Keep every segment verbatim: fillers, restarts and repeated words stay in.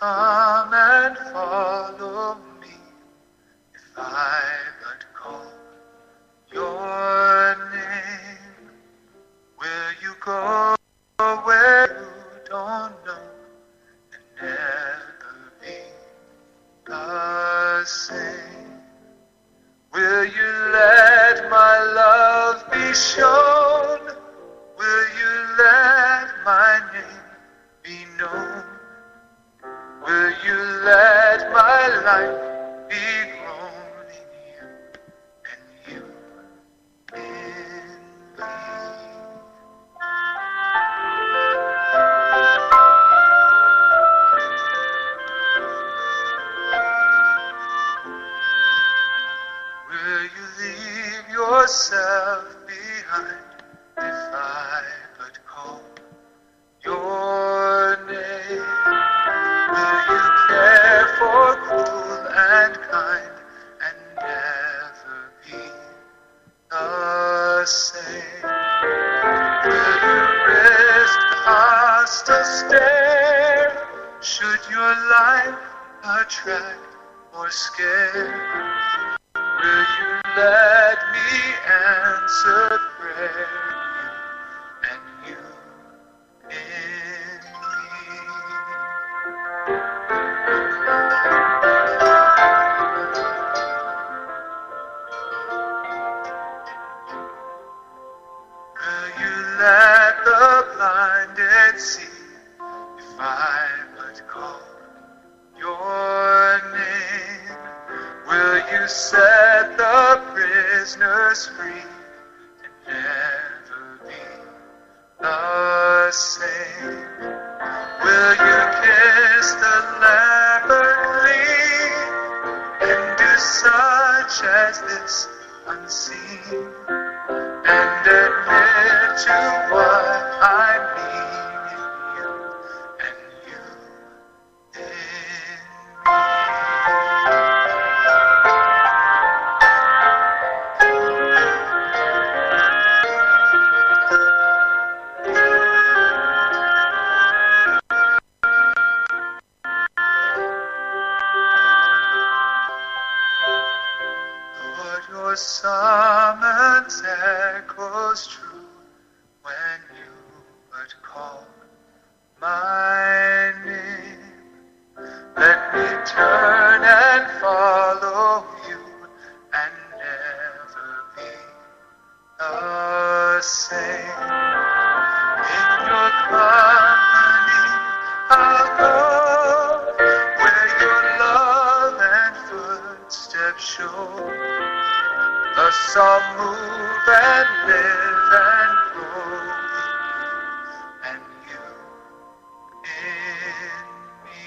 come and follow me if I but call your name? Will you go where you don't know and never be the same? Will you let my love be shown? Will you let my name be known? Will you let my life be grown in you and you in me? Will you leave yourself behind if I but call your name? Will you care for cool and kind and never be the same? Will you risk past a stare? Should your life attract or scare? Will you let me answer prayer, you and you in me? Will you let the blinded see if I but call your name? Will you set the prisoners free and never be the same? Will you kiss the leper clean and do such as this unseen and admit to what I mean in you and you in me? Lord, your summons echoes true when you but call my name. Let me turn and follow you and never be the same. In your company I'll go where your love and footsteps show. Thus I'll move and live and grow in you and you in me.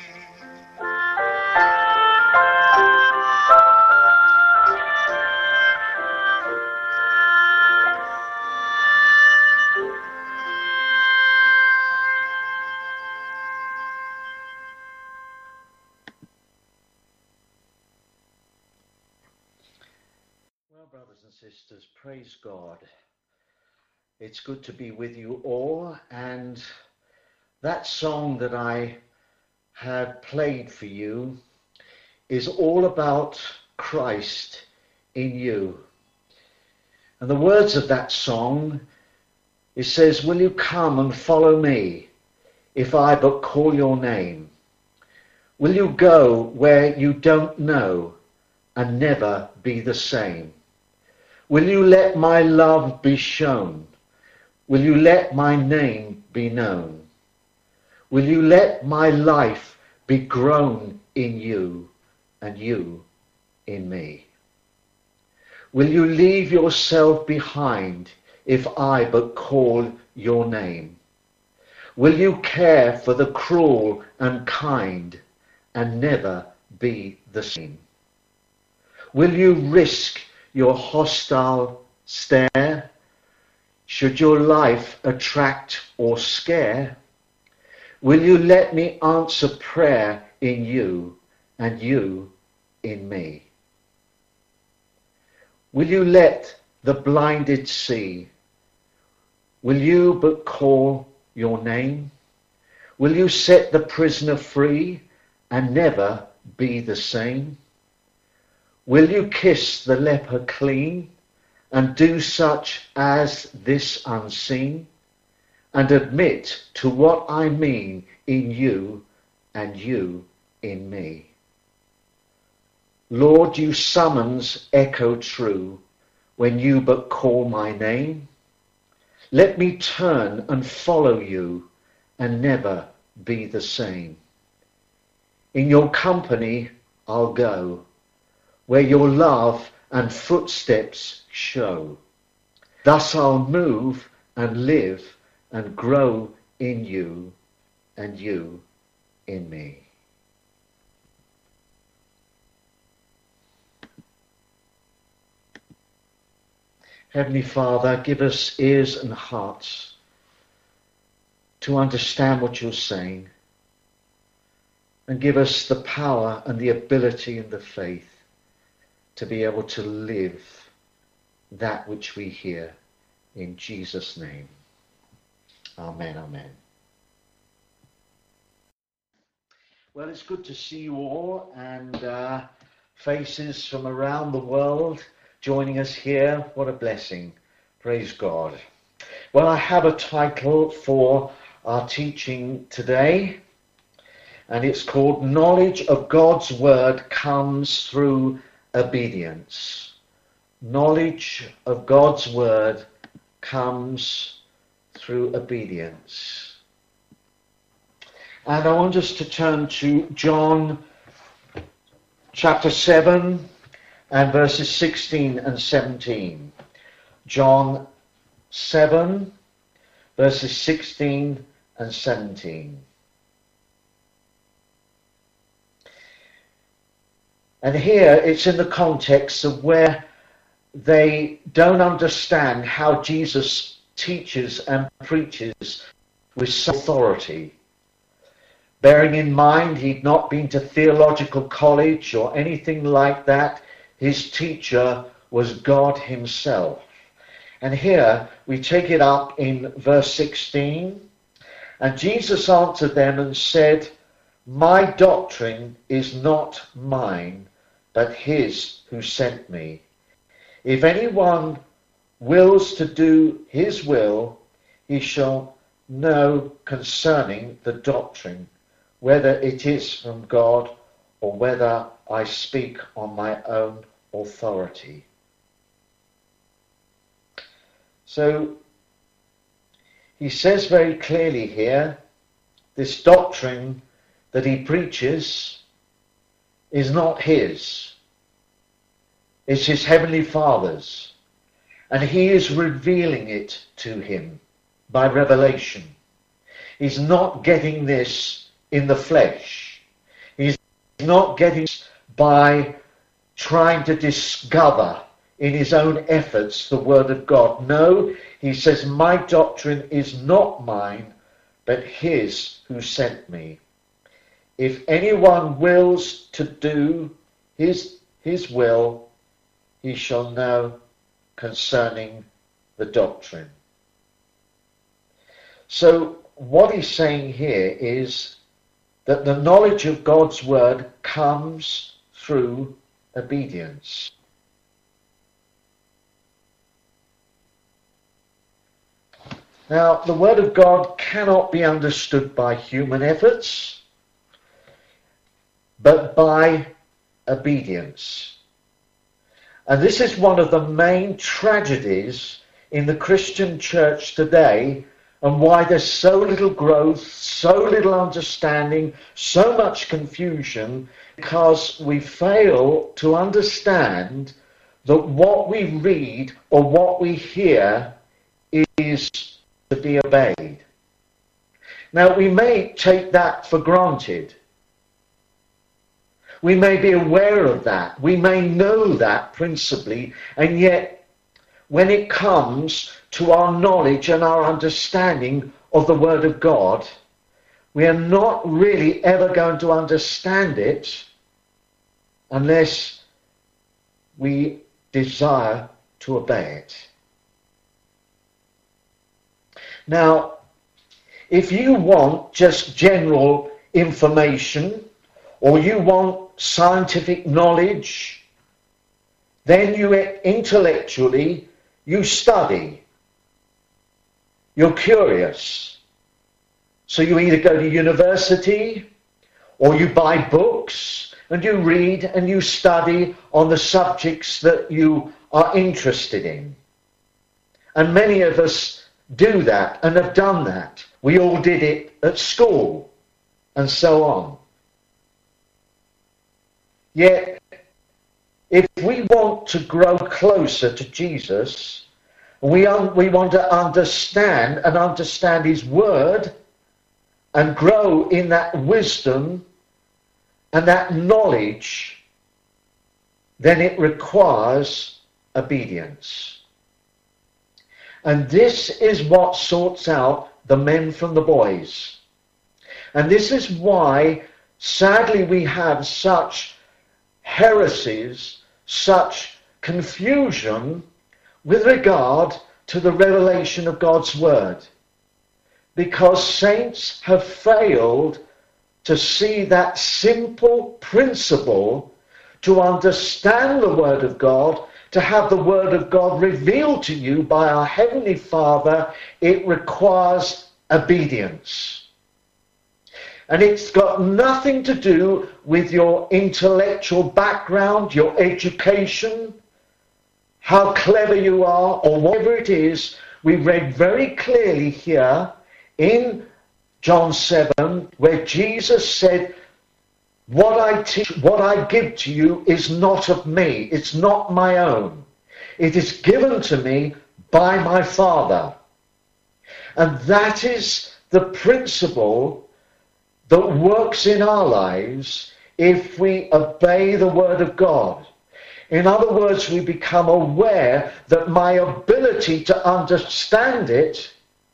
Well, brothers and sisters, praise God. It's good to be with you all, and that song that I have played for you is all about Christ in you. And the words of that song, it says, will you come and follow me if I but call your name? Will you go where you don't know and never be the same? Will you let my love be shown? Will you let my name be known? Will you let my life be grown in you and you in me? Will you leave yourself behind if I but call your name? Will you care for the cruel and kind and never be the same? Will you risk your hostile stare? Should your life attract or scare? Will you let me answer prayer in you and you in me? Will you let the blinded see? Will you but call your name? Will you set the prisoner free and never be the same? Will you kiss the leper clean and do such as this unseen, and admit to what I mean in you and you in me? Lord, you summons echo true when you but call my name. Let me turn and follow you and never be the same. In your company I'll go, where your love and footsteps show. Thus I'll move and live and grow in you and you in me. Heavenly Father, give us ears and hearts to understand what you're saying, and give us the power and the ability and the faith to be able to live that which we hear. In Jesus' name. Amen, amen. Well, it's good to see you all, and uh, faces from around the world joining us here. What a blessing. Praise God. Well, I have a title for our teaching today, and it's called Knowledge of God's Word Comes Through Obedience. Knowledge of God's Word comes through obedience. And I want us to turn to John chapter seven and verses sixteen and seventeen. John seven, verses sixteen and seventeen. And here it's in the context of where they don't understand how Jesus teaches and preaches with some authority. Bearing in mind he'd not been to theological college or anything like that, his teacher was God himself. And here we take it up in verse sixteen. And Jesus answered them and said, my doctrine is not mine, but his who sent me. If anyone wills to do his will, he shall know concerning the doctrine, whether it is from God or whether I speak on my own authority. So he says very clearly here, this doctrine that he preaches is not his. It's his heavenly Father's. And he is revealing it to him by revelation. He's not getting this in the flesh. He's not getting it by trying to discover in his own efforts the Word of God. No, he says, my doctrine is not mine, but his who sent me. If anyone wills to do his, his will, he shall know concerning the doctrine. So what he's saying here is that the knowledge of God's word comes through obedience. Now, the word of God cannot be understood by human efforts, but by obedience. And this is one of the main tragedies in the Christian church today, and why there's so little growth, so little understanding, so much confusion, because we fail to understand that what we read or what we hear is to be obeyed. Now, we may take that for granted. We may be aware of that. We may know that principally, and yet when it comes to our knowledge and our understanding of the Word of God, we are not really ever going to understand it unless we desire to obey it. Now, if you want just general information or you want scientific knowledge, then you intellectually, you study. You're curious. So you either go to university or you buy books and you read and you study on the subjects that you are interested in. And many of us do that and have done that. We all did it at school and so on. Yet, if we want to grow closer to Jesus, we, un- we want to understand and understand his word and grow in that wisdom and that knowledge, then it requires obedience. And this is what sorts out the men from the boys. And this is why, sadly, we have such heresies, such confusion with regard to the revelation of God's word. Because saints have failed to see that simple principle, to understand the word of God, to have the word of God revealed to you by our Heavenly Father. It requires obedience. And it's got nothing to do with your intellectual background, your education, how clever you are, or whatever it is. We read very clearly here in John seven, where Jesus said, What I teach, what I give to you is not of me. It's not my own. It is given to me by my Father. And that is the principle that works in our lives if we obey the word of God. In other words, we become aware that my ability to understand it,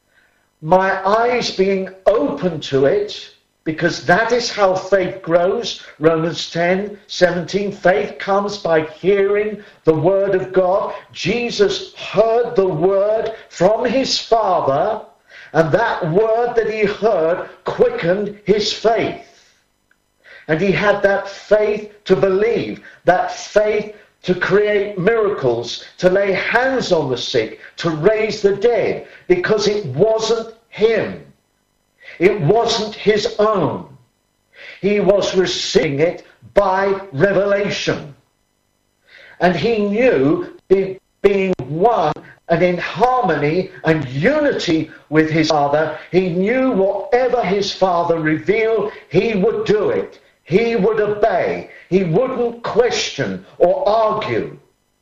my eyes being open to it, because that is how faith grows. Romans ten seventeen, faith comes by hearing the word of God. Jesus heard the word from his Father, and that word that he heard quickened his faith. And he had that faith to believe, that faith to create miracles, to lay hands on the sick, to raise the dead, because it wasn't him. It wasn't his own. He was receiving it by revelation. And he knew, being one and in harmony and unity with his Father, he knew whatever his Father revealed, he would do it. He would obey. He wouldn't question or argue.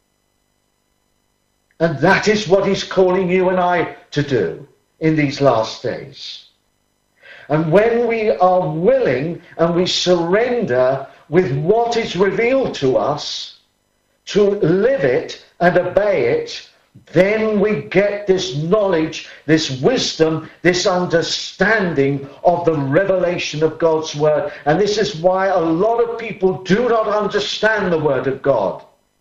And that is what he's calling you and I to do in these last days. And when we are willing and we surrender with what is revealed to us, to live it and obey it, then we get this knowledge, this wisdom, this understanding of the revelation of God's word. And this is why a lot of people do not understand the word of God.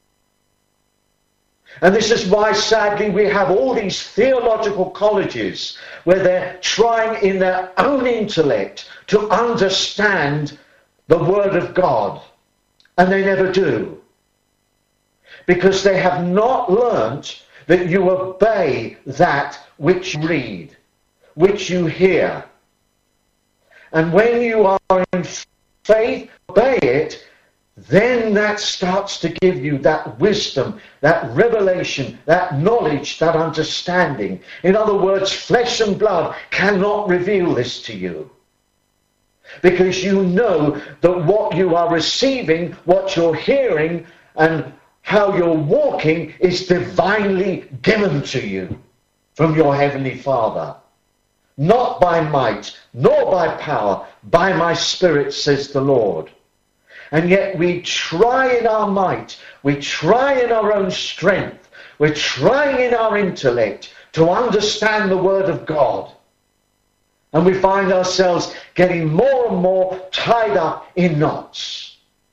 And this is why, sadly, we have all these theological colleges where they're trying in their own intellect to understand the word of God. And they never do. Because they have not learnt that you obey that which you read, which you hear. And when you are in faith, obey it, then that starts to give you that wisdom, that revelation, that knowledge, that understanding. In other words, flesh and blood cannot reveal this to you. Because you know that what you are receiving, what you're hearing, and how you're walking is divinely given to you from your Heavenly Father. Not by might, nor by power, by my Spirit, says the Lord. And yet we try in our might, we try in our own strength, we're trying in our intellect to understand the Word of God. And we find ourselves getting more and more tied up in knots.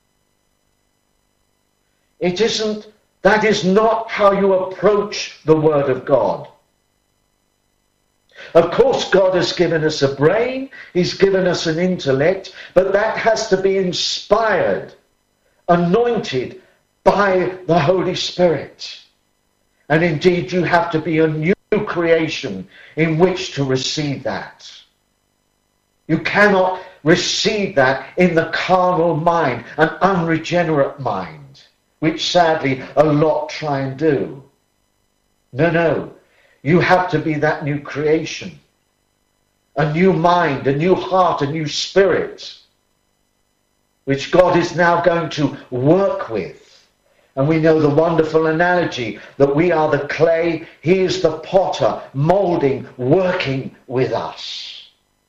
It isn't, that is not how you approach the Word of God. Of course, God has given us a brain, he's given us an intellect, but that has to be inspired, anointed by the Holy Spirit. And indeed, you have to be a new creation in which to receive that. You cannot receive that in the carnal mind, an unregenerate mind, which sadly a lot try and do. No, no. You have to be that new creation. A new mind, a new heart, a new spirit, which God is now going to work with. And we know the wonderful analogy that we are the clay, he is the potter, molding, working with us.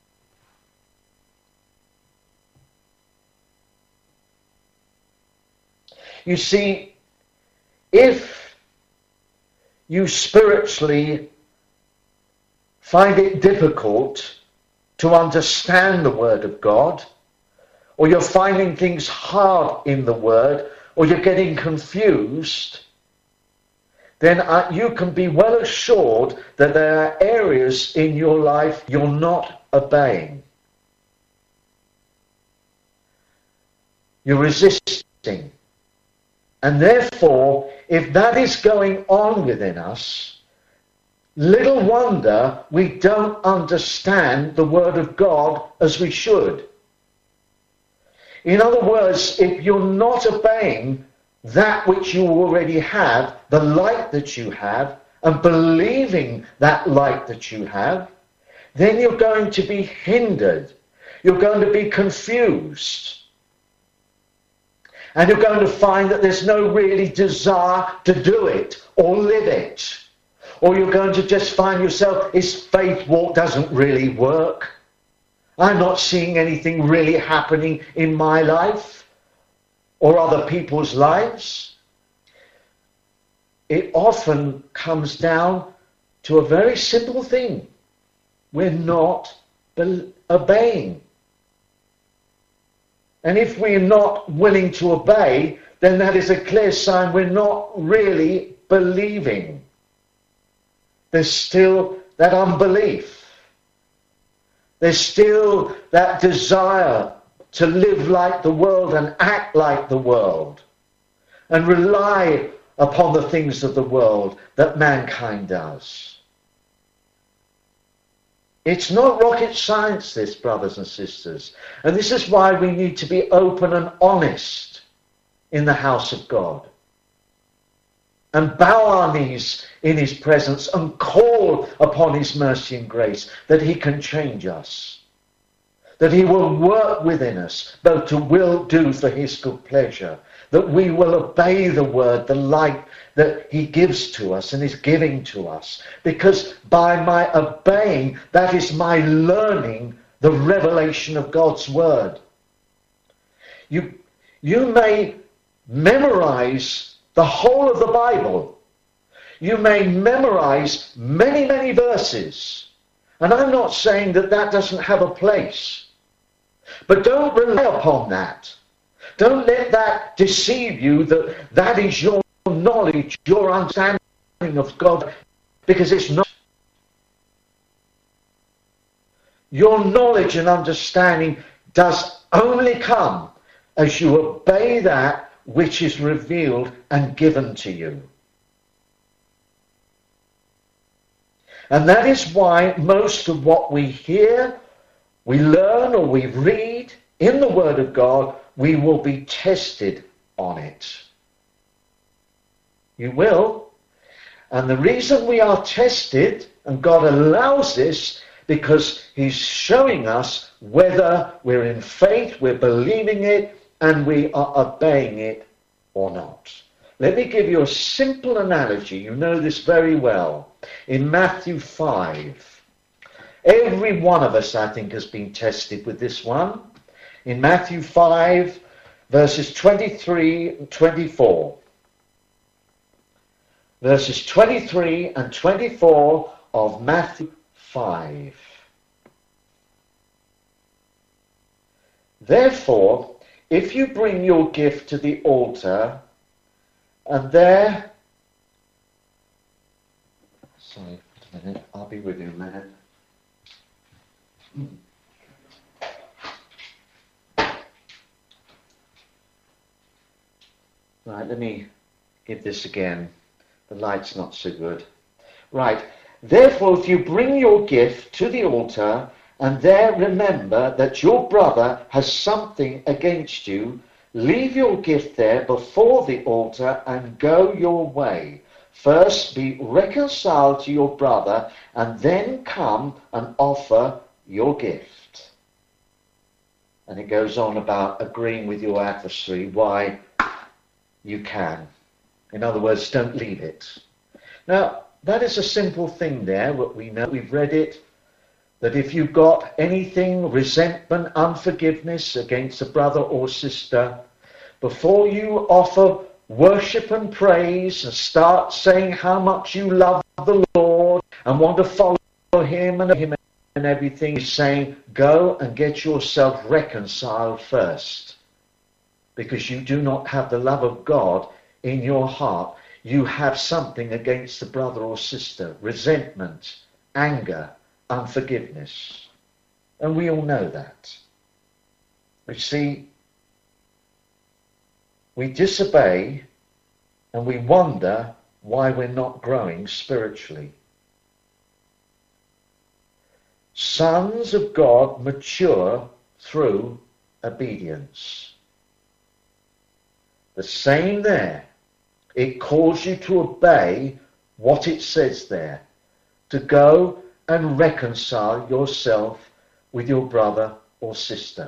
You see, if you spiritually find it difficult to understand the Word of God, or you're finding things hard in the Word, or you're getting confused, then uh, you can be well assured that there are areas in your life you're not obeying. You're resisting. And therefore, if that is going on within us, little wonder we don't understand the Word of God as we should. In other words, if you're not obeying that which you already have, the light that you have, and believing that light that you have, then you're going to be hindered. You're going to be confused. And you're going to find that there's no really desire to do it or live it. Or you're going to just find yourself, this faith walk doesn't really work. I'm not seeing anything really happening in my life or other people's lives. It often comes down to a very simple thing. We're not be- obeying. And if we're not willing to obey, then that is a clear sign we're not really believing. There's still that unbelief. There's still that desire to live like the world and act like the world and rely upon the things of the world that mankind does. It's not rocket science, this, brothers and sisters. And this is why we need to be open and honest in the house of God. And bow our knees in his presence and call upon his mercy and grace that he can change us. That he will work within us, both to will do for his good pleasure. That we will obey the word, the light that he gives to us and is giving to us. Because by my obeying, that is my learning the revelation of God's word. You, you may memorize the whole of the Bible. You may memorize many, many verses. And I'm not saying that that doesn't have a place. But don't rely upon that. Don't let that deceive you that that is your knowledge, your understanding of God, because it's not. Your knowledge and understanding does only come as you obey that which is revealed and given to you. And that is why most of what we hear, we learn, or we read in the Word of God, we will be tested on it. You will. And the reason we are tested, and God allows this, because he's showing us whether we're in faith, we're believing it, and we are obeying it or not. Let me give you a simple analogy. You know this very well. In Matthew five. Every one of us, I think, has been tested with this one. In Matthew five, verses twenty-three and twenty-four. Verses twenty-three and twenty-four of Matthew five. Therefore, if you bring your gift to the altar, and there... Sorry, a minute, I'll be with you a minute. Right, let me give this again. The light's not so good. Right. Therefore, if you bring your gift to the altar and there remember that your brother has something against you, leave your gift there before the altar and go your way. First be reconciled to your brother and then come and offer your gift. And it goes on about agreeing with your adversary why you can. In other words, don't leave it. Now, that is a simple thing there, what we know, we've read it, that if you've got anything, resentment, unforgiveness against a brother or sister, before you offer worship and praise and start saying how much you love the Lord and want to follow him and him and everything, he's saying, go and get yourself reconciled first. Because you do not have the love of God in your heart. You have something against the brother or sister, resentment, anger, unforgiveness. And we all know that. You see, we disobey and we wonder why we're not growing spiritually. Sons of God mature through obedience. The same there. It calls you to obey what it says there. To go and reconcile yourself with your brother or sister.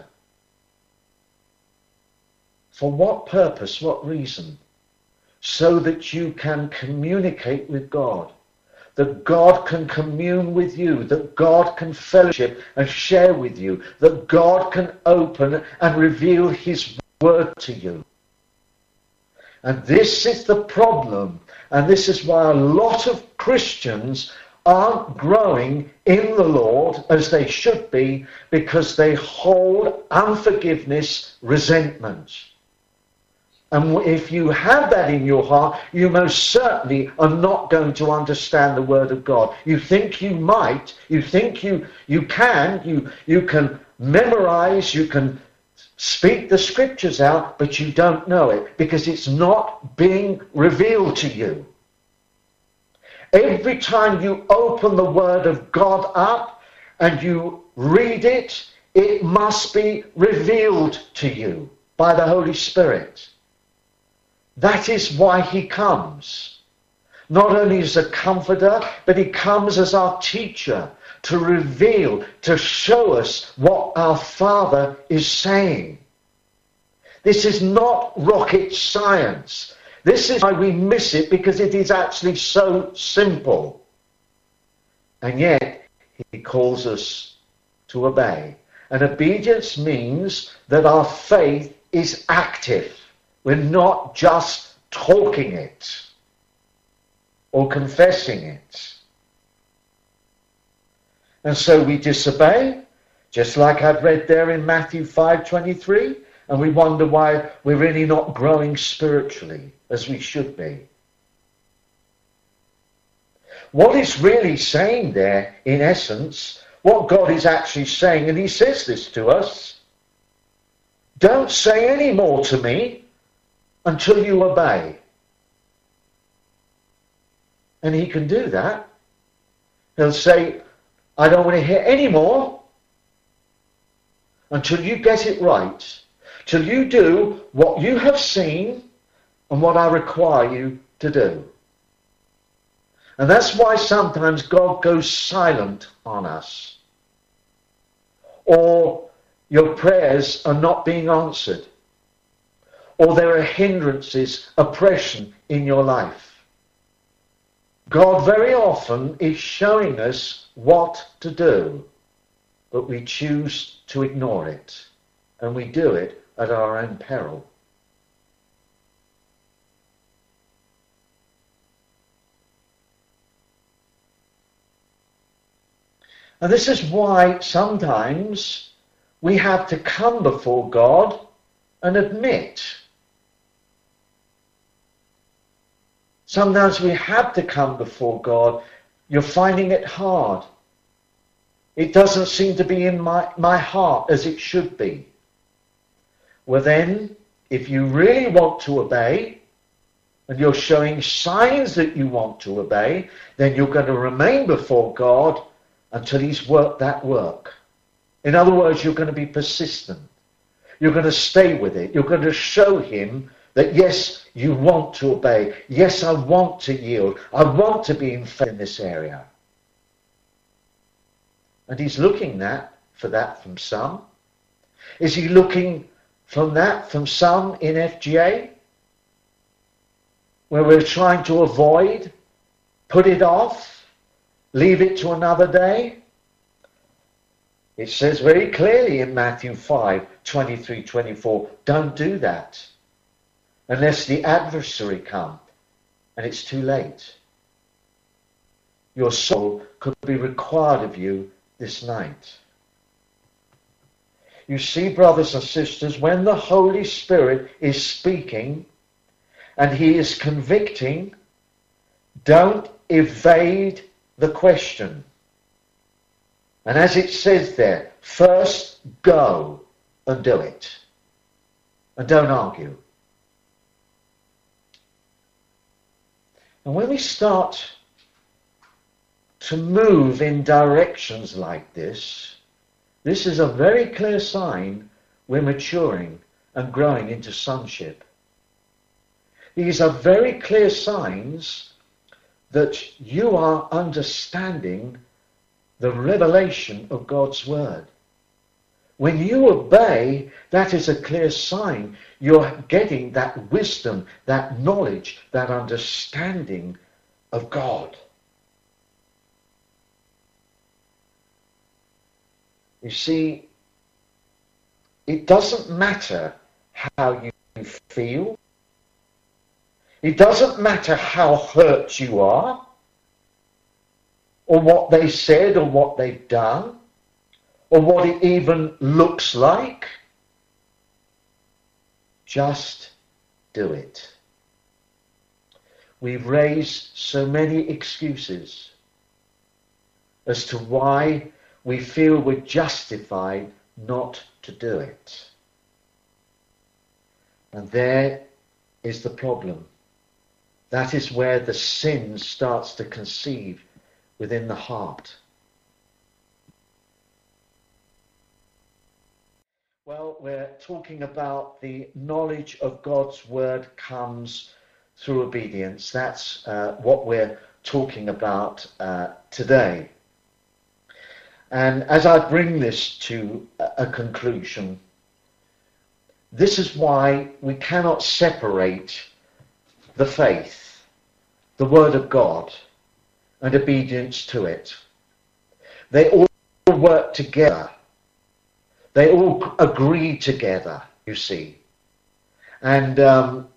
For what purpose? What reason? So that you can communicate with God. That God can commune with you. That God can fellowship and share with you. That God can open and reveal his word to you. And this is the problem. And this is why a lot of Christians aren't growing in the Lord as they should be, because they hold unforgiveness, resentment. And if you have that in your heart, you most certainly are not going to understand the Word of God. You think you might, you think you, you can, you, you can memorize, you can speak the scriptures out, but you don't know it because it's not being revealed to you. Every time you open the Word of God up and you read it, it must be revealed to you by the Holy Spirit. That is why he comes. Not only as a comforter, but he comes as our teacher to reveal, to show us what our Father is saying. This is not rocket science. This is why we miss it, because it is actually so simple. And yet, he calls us to obey. And obedience means that our faith is active. We're not just talking it or confessing it. And so we disobey, just like I've read there in Matthew five twenty-three, and we wonder why we're really not growing spiritually as we should be. What it's really saying there, in essence, what God is actually saying, and he says this to us, don't say any more to me until you obey. And he can do that. He'll say, I don't want to hear any more until you get it right, till you do what you have seen and what I require you to do. And that's why sometimes God goes silent on us, or your prayers are not being answered, or there are hindrances, oppression in your life. God very often is showing us what to do, but we choose to ignore it, and we do it at our own peril. And this is why sometimes we have to come before God and admit. Sometimes we have to come before God. You're finding it hard. It doesn't seem to be in my, my heart as it should be. Well then, if you really want to obey, and you're showing signs that you want to obey, then you're going to remain before God until he's worked that work. In other words, you're going to be persistent. You're going to stay with it. You're going to show him that yes, you want to obey. Yes, I want to yield. I want to be in faith in this area. And he's looking that for that from some. Is he looking from that from some in F G A? Where we're trying to avoid, put it off, leave it to another day? It says very clearly in Matthew five, twenty-three, twenty-four, don't do that unless the adversary comes and it's too late. Your soul could be required of you this night. You see, brothers and sisters, when the Holy Spirit is speaking and he is convicting, don't evade the question. And as it says there, first go and do it. And don't argue. And when we start to move in directions like this, this is a very clear sign we're maturing and growing into sonship. These are very clear signs that you are understanding the revelation of God's word. When you obey, that is a clear sign you're getting that wisdom, that knowledge, that understanding of God. You see, it doesn't matter how you feel. It doesn't matter how hurt you are, or what they said, or what they've done, or what it even looks like. Just do it. We've raised so many excuses as to why we feel we're justified not to do it. And there is the problem. That is where the sin starts to conceive within the heart. Well, we're talking about the knowledge of God's word comes through obedience. That's uh, what we're talking about uh, today. And as I bring this to a conclusion, this is why we cannot separate the faith, the word of God, and obedience to it. They all work together. They all agree together, you see. And um,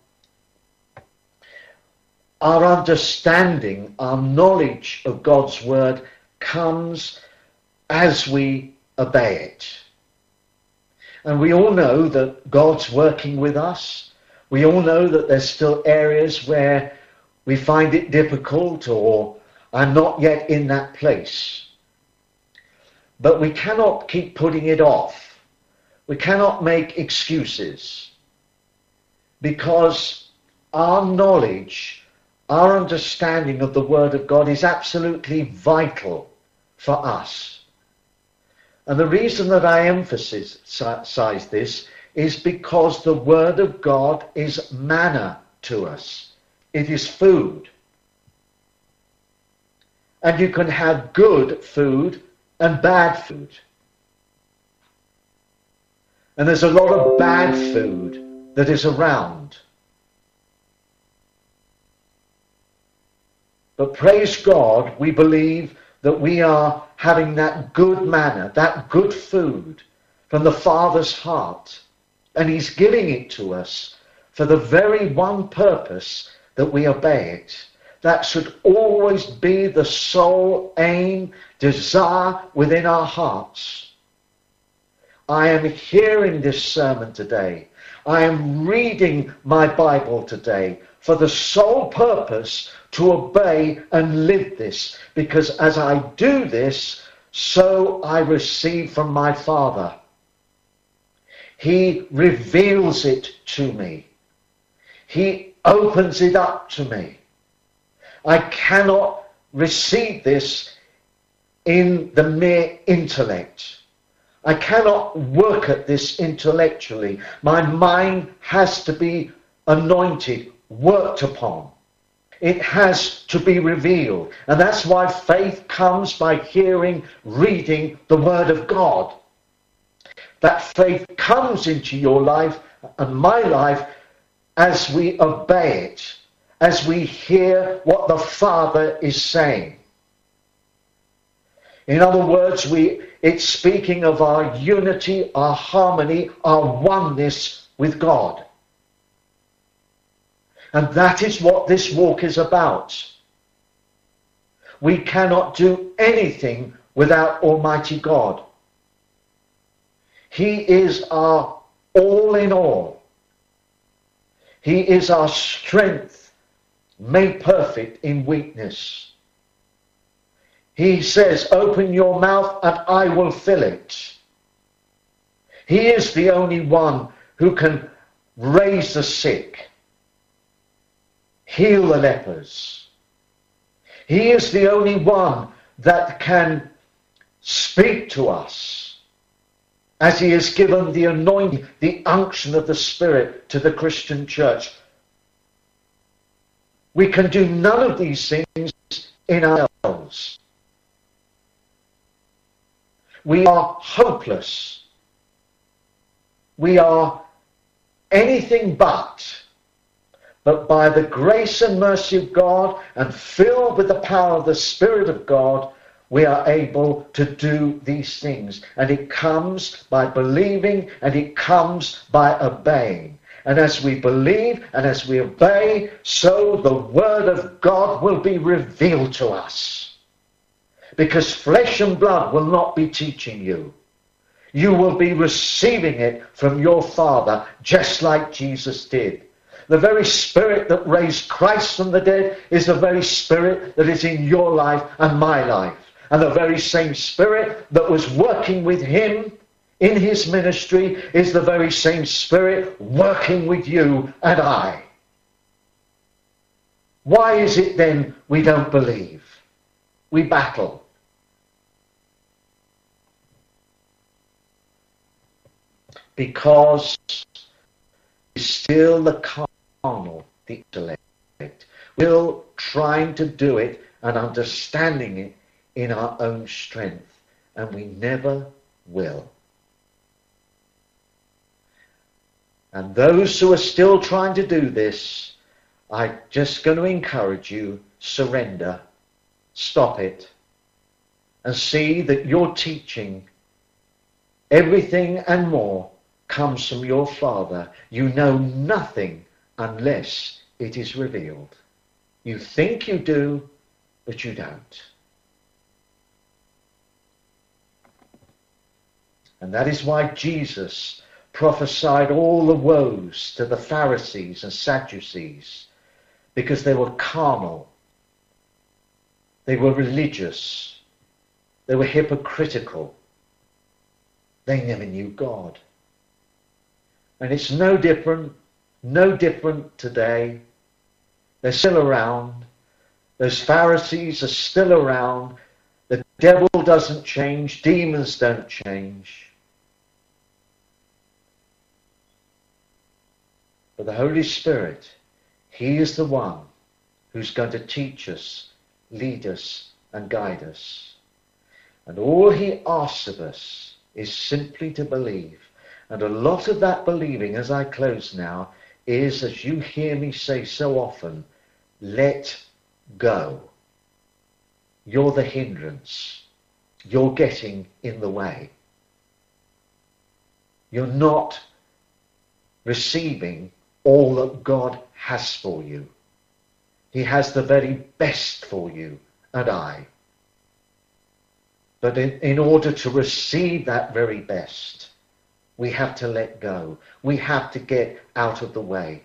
our understanding, our knowledge of God's word comes as we obey it. And we all know that God's working with us. We all know that there's still areas where we find it difficult or are not yet in that place. But we cannot keep putting it off. We cannot make excuses, because our knowledge, our understanding of the Word of God is absolutely vital for us. And the reason that I emphasize this is because the Word of God is manna to us. It is food. And you can have good food and bad food. And there's a lot of bad food that is around. But praise God, we believe that we are having that good manna, that good food from the Father's heart. And he's giving it to us for the very one purpose that we obey it. That should always be the sole aim, desire within our hearts. I am hearing this sermon today. I am reading my Bible today for the sole purpose to obey and live this. Because as I do this, so I receive from my Father. He reveals it to me. He opens it up to me. I cannot receive this in the mere intellect. I cannot work at this intellectually. My mind has to be anointed, worked upon. It has to be revealed. And that's why faith comes by hearing, reading the Word of God. That faith comes into your life and my life as we obey it, as we hear what the Father is saying. In other words, we it's speaking of our unity, our harmony, our oneness with God. And that is what this walk is about. We cannot do anything without Almighty God. He is our all in all. He is our strength made perfect in weakness. He says, open your mouth and I will fill it. He is the only one who can raise the sick, heal the lepers. He is the only one that can speak to us, as he has given the anointing, the unction of the Spirit to the Christian church. We can do none of these things in ourselves. We are hopeless. We are anything but. But by the grace and mercy of God and filled with the power of the Spirit of God, we are able to do these things. And it comes by believing and it comes by obeying. And as we believe and as we obey, so the Word of God will be revealed to us. Because flesh and blood will not be teaching you. You will be receiving it from your Father, just like Jesus did. The very Spirit that raised Christ from the dead is the very Spirit that is in your life and my life. And the very same Spirit that was working with him in his ministry is the very same Spirit working with you and I. Why is it then we don't believe? We battle. Because it's still the carnal, the intellect. We're still trying to do it and understanding it in our own strength. And we never will. And those who are still trying to do this, I'm just going to encourage you, surrender, stop it, and see that your teaching, everything and more, comes from your Father. You know nothing unless it is revealed. You think you do, but you don't. And that is why Jesus prophesied all the woes to the Pharisees and Sadducees, because they were carnal, they were religious, they were hypocritical, they never knew God. And it's no different, no different today. They're still around. Those Pharisees are still around. The devil doesn't change. Demons don't change. But the Holy Spirit, he is the one who's going to teach us, lead us, and guide us. And all he asks of us is simply to believe. And a lot of that believing, as I close now, is, as you hear me say so often, let go. You're the hindrance. You're getting in the way. You're not receiving all that God has for you. He has the very best for you and I. But in, in order to receive that very best, we have to let go. We have to get out of the way.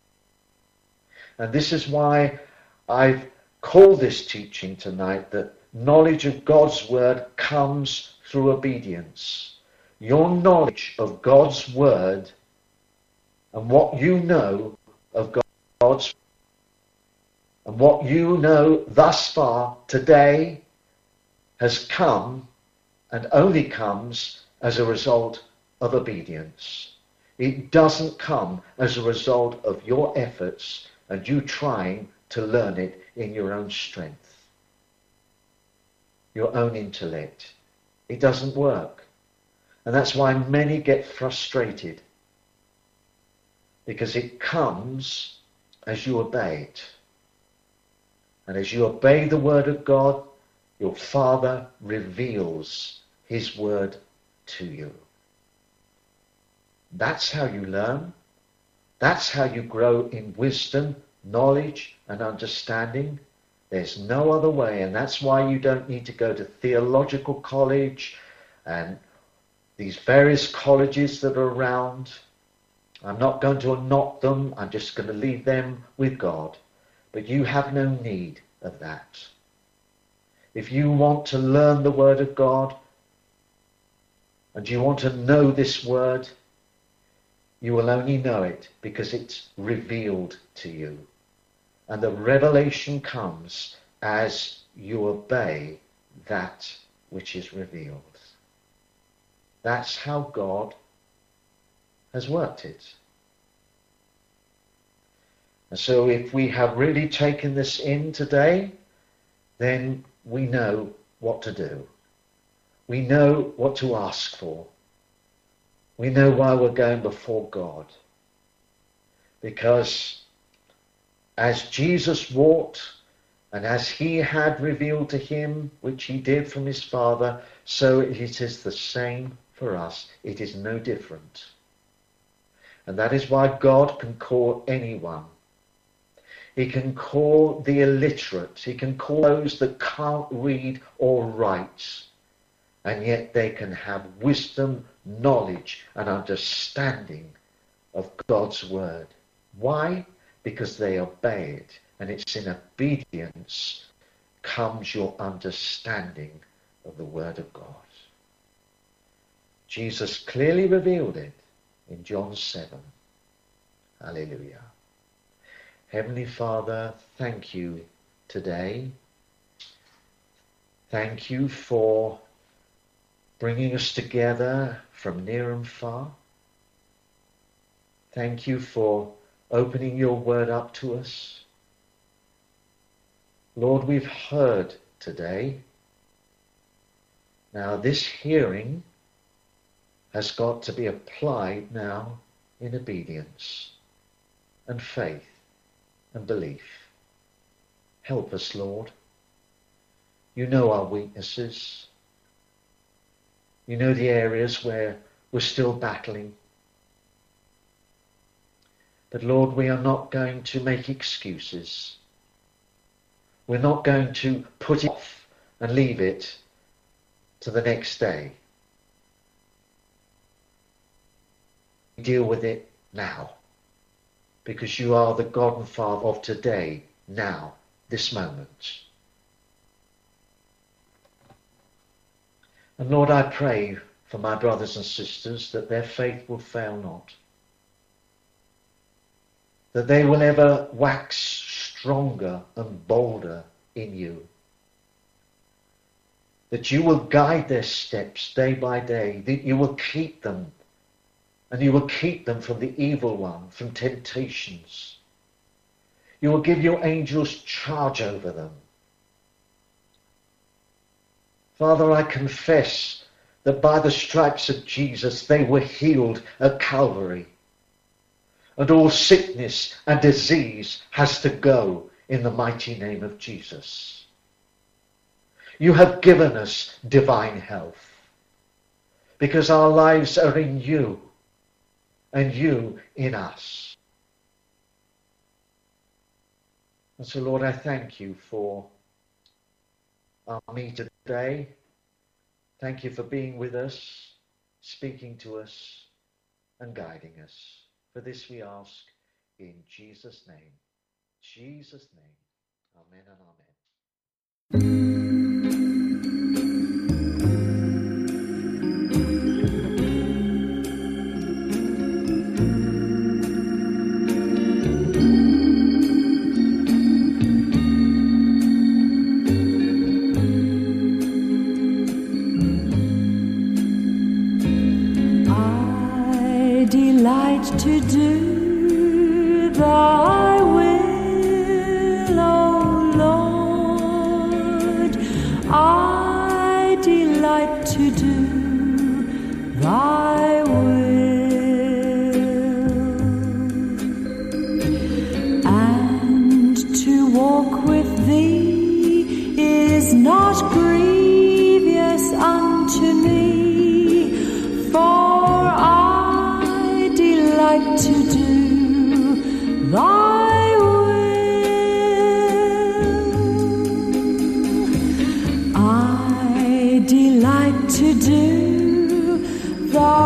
And this is why I've called this teaching tonight that knowledge of God's word comes through obedience. Your knowledge of God's word and what you know of God's and what you know thus far today has come and only comes as a result of obedience. It doesn't come as a result of your efforts and you trying to learn it in your own strength, your own intellect. It doesn't work. And that's why many get frustrated, because it comes as you obey it. And as you obey the word of God, your Father reveals his word to you. That's how you learn. That's how you grow in wisdom, knowledge, and understanding. There's no other way, and that's why you don't need to go to theological college and these various colleges that are around. I'm not going to knock them. I'm just going to leave them with God. But you have no need of that. If you want to learn the word of God and you want to know this word, you will only know it because it's revealed to you. And the revelation comes as you obey that which is revealed. That's how God has worked it. And so if we have really taken this in today, then we know what to do. We know what to ask for. We know why we're going before God. Because as Jesus walked, and as he had revealed to him, which he did from his Father, so it is the same for us. It is no different. And that is why God can call anyone. He can call the illiterate. He can call those that can't read or write. And yet they can have wisdom, knowledge, and understanding of God's word. Why? Because they obey it. And it's in obedience comes your understanding of the word of God. Jesus clearly revealed it in John seven. Hallelujah. Heavenly Father, thank you today. Thank you for bringing us together from near and far. Thank you for opening your word up to us. Lord, we've heard today. Now this hearing has got to be applied now in obedience and faith and belief. Help us, Lord. You know our weaknesses. You know the areas where we're still battling. But Lord, we are not going to make excuses. We're not going to put it off and leave it to the next day. Deal with it now, because you are the God and Father of today, now, this moment. And Lord, I pray for my brothers and sisters that their faith will fail not, that they will ever wax stronger and bolder in you, that you will guide their steps day by day, that you will keep them, and you will keep them from the evil one, from temptations. You will give your angels charge over them. Father, I confess that by the stripes of Jesus they were healed at Calvary. And all sickness and disease has to go in the mighty name of Jesus. You have given us divine health because our lives are in you and you in us. And so, Lord, I thank you for our meeting today. Thank you for being with us, speaking to us, and guiding us. For this we ask in Jesus' name. Jesus' name. Amen and amen. delight to do thy will, O Lord. I delight to do thy will, and to walk with thee is not grievous unto me, for I delight to do thy will. I delight to do thy